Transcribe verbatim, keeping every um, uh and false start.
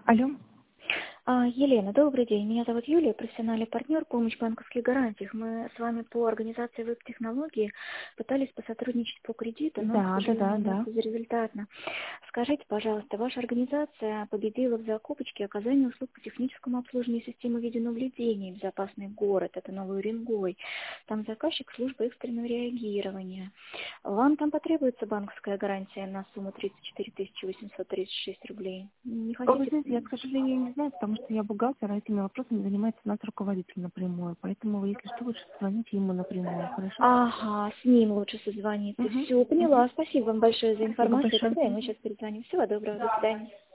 Алло. А, Елена, добрый день. Меня зовут Юлия, профессиональный партнер, помощь в банковских гарантиях. Мы с вами по организации веб-технологии пытались посотрудничать по кредиту, но, к Да, да, да, сожалению, у нас да. безрезультатно. Скажите, пожалуйста, ваша организация победила в закупочке оказания услуг по техническому обслуживанию системы видеонаблюдения «Безопасный город». Это Новый Уренгой. Там заказчик службы экстренного реагирования. Вам там потребуется банковская гарантия на сумму тридцать четыре тысячи восемьсот тридцать шесть рублей. Не О, Вы хотите? знаете, я, к сожалению, не знаю, потому что я бухгалтер, а этими вопросами занимается наш руководитель напрямую. Поэтому вы, если что, лучше звоните ему напрямую, хорошо? Ага, с ним лучше созвониться. Угу, Все, угу. поняла. Спасибо вам большое за Спасибо информацию. большое. Тогда ему сейчас перезвоним. Всего доброго, до свидания.